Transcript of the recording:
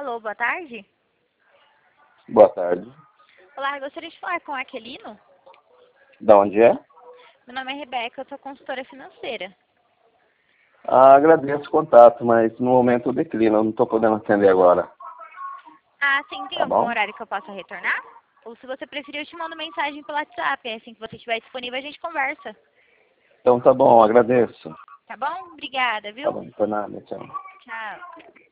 Alô, boa tarde. Boa tarde. Olá, eu gostaria de falar com o Aquilino. Da onde é? Meu nome é Rebeca, eu sou consultora financeira. Agradeço o contato, mas no momento eu declino, eu não estou podendo atender agora. Ah, sim, tem Tá algum bom? horário que eu possa retornar? Ou se você preferir, eu te mando mensagem pelo WhatsApp. Assim que você estiver disponível, a gente conversa. Então tá bom, agradeço. Tá bom? Obrigada, Tá viu? bom, por nada, tchau. Tchau.